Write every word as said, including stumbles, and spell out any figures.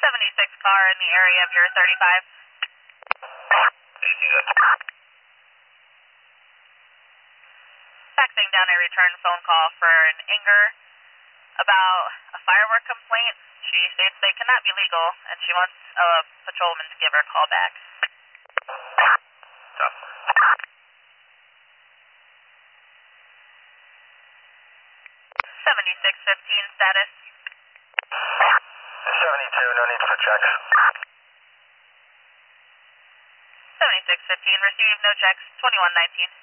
seventy-six car in the area of your thirty-five. Faxing down a return phone call for an Inger about a firework complaint. She states they cannot be legal, and she wants a patrolman to give her a call back. seventy-six fifteen status. seventy-two, no need for checks. seventy-six fifteen, received, no checks, twenty-one nineteen.